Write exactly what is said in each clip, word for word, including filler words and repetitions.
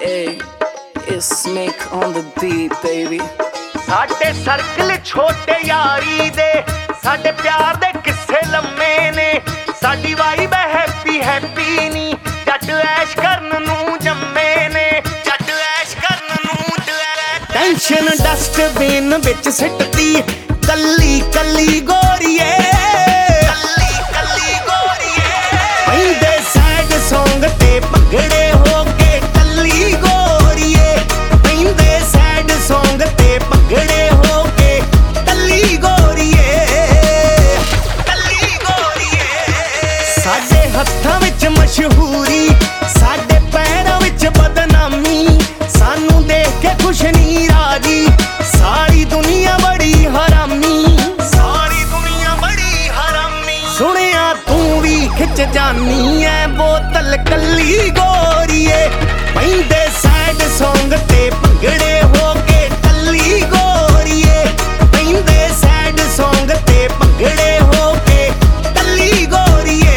Hey, it's Mick on the beat, baby. ਸਾਡੇ circle ਛੋਟੇ ਯਾਰੀ ਦੇ, ਸਾਡੇ ਪਿਆਰ ਦੇ ਕਿੱਸੇ ਲੰਮੇ ਨੇ। ਸਾਡੀ ਵਾਈਬ ਹੈਪੀ ਹੈਪੀ ਨੀ, ਜੱਟ ਐਸ਼ ਕਰਨ ਨੂੰ ਜੰਮੇ ਨੇ, ਜੱਟ ਐਸ਼ ਕਰਨ ਨੂੰ। ਟੈਨਸ਼ਨ ਡਸਟਬਿਨ ਵਿੱਚ ਸਿੱਟਦੀ, ਕੱਲੀ ਕੱਲੀ ਗੋਰੀਏ, ਕੱਲੀ ਕੱਲੀ ਗੋਰੀਏ। ਪੈਂਦੇ ਸੈਡ ਸੌਂਗ ਤੇ ਭੰਗੜੇ ਹੋ ਕੇ ਕੱਲੀ ਗੋਰੀਏ, ਪੈਂਦੇ ਸੈਡ ਸੌਂਗ ਤੇ ਭੰਗੜੇ ਹੋ ਕੇ ਕੱਲੀ ਗੋਰੀਏ, ਕੱਲੀ ਗੋਰੀਏ। ਸਾਡੇ ਹੱਥਾਂ ਵਿੱਚ ਮਸ਼ਹੂਰੀ, ਸਾਡੇ ਪੈਰਾਂ ਵਿੱਚ ਬਦਨਾਮੀ, ਸਾਨੂੰ ਦੇਖ ਕੇ ਖੁਸ਼ ਨਹੀਂ ਰਾਜੀ, ਸਾਰੀ ਦੁਨੀਆ ਬੜੀ ਹਰਾਮੀ, ਸਾਰੀ ਦੁਨੀਆ ਬੜੀ ਹਰਾਮੀ। ਸੁਣਿਆ ਤੂੰ ਵੀ ਖਿੱਚ ਜਾਨੀ ਐ ਬੋਤਲ ਕੱਲੀ ਗੋਰੀਏ, ਪੈਂਦੇ ਸੈਡ ਸੌਂਗ ਤੇ ਭੰਗੜੇ ਹੋ ਕੇ ਕੱਲੀ ਗੋਰੀਏ, ਪੈਂਦੇ ਸੈਡ ਸੌਂਗ ਤੇ ਭੰਗੜੇ ਹੋ ਕੇ ਕੱਲੀ ਗੋਰੀਏ।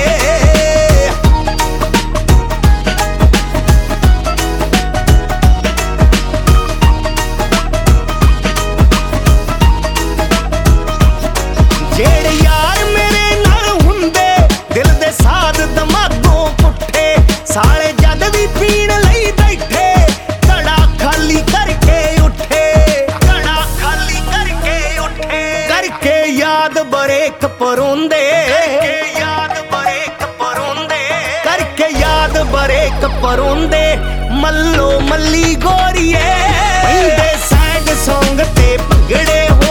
ਜਿਹੜੇ ਯਾਰ ਮੇਰੇ ਨਾਲ ਹੁੰਦੇ, ਦਿਲ ਦੇ ਸਾਧ ਦਿਮਾਗੋਂ ਪੁੱਠੇ, ਸਾਲੇ ਜਦ ਵੀ ਪੀਣ ਲਈ ਬੈਠੇ ਘੜਾ ਖਾਲੀ ਕਰਕੇ ਉੱਠੇ, ਘੜਾ ਖਾਲੀ ਕਰਕੇ ਉੱਠੇ। ਕਰਕੇ ਯਾਦ ਬਰੇਕ ਪਰੋਂਦੇ, ਕਰਕੇ ਯਾਦ ਬਰੇਕ ਪਰੋਂਦੇ, ਕਰਕੇ ਯਾਦ ਬਰੇਕ ਪਰੋਂਦੇ। ਮੱਲੋ ਮੱਲੀ ਗੋਰੀਏ, ਪੈਂਦੇ ਸੈਡ ਸੌਂਗ ਤੇ ਭੰਗੜੇ